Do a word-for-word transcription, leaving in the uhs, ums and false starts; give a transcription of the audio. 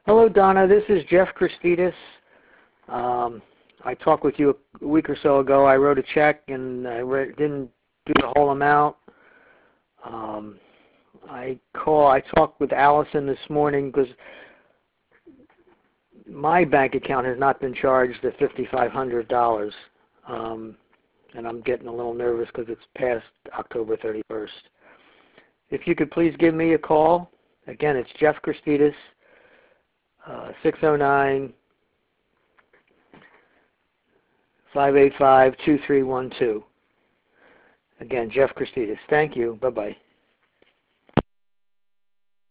Hello, Donna. This is Jeff Christidis. Um, I talked with you a week or so ago. I wrote a check and I re- didn't do the whole amount. Um, I call. I talked with Allison this morning because my bank account has not been charged the five thousand five hundred dollars, um, and I'm getting a little nervous because it's past October thirty-first. If you could please give me a call. Again, it's Jeff Christidis. Uh, six oh nine, five eight five, two three one two. Again, Jeff Christidis. Thank you. Bye-bye.